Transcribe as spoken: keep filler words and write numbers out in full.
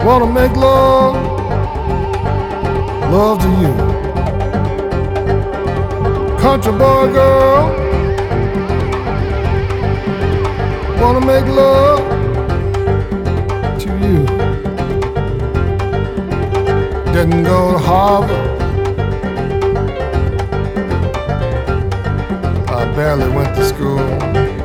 Wanna make love, love to you. Country boy girl, wanna make love to you. Didn't go to Harvard, I barely went to school.